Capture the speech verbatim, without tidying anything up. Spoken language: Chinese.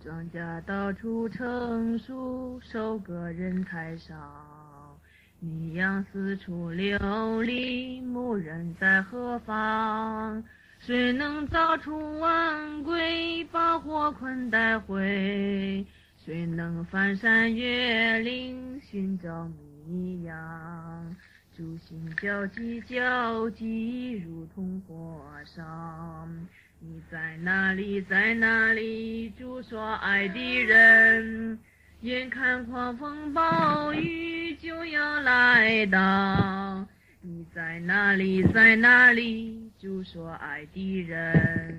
庄稼到处成熟，收割人太少。你养四处流离，牧人在何方？谁能造出晚归，把火捆带回？谁能翻山越岭，寻找迷羊？诸心交集交集，如同火烧。你在哪里，在哪里？主所爱的人，眼看狂风暴雨就要来到。你在哪里，在哪里？主所爱的人。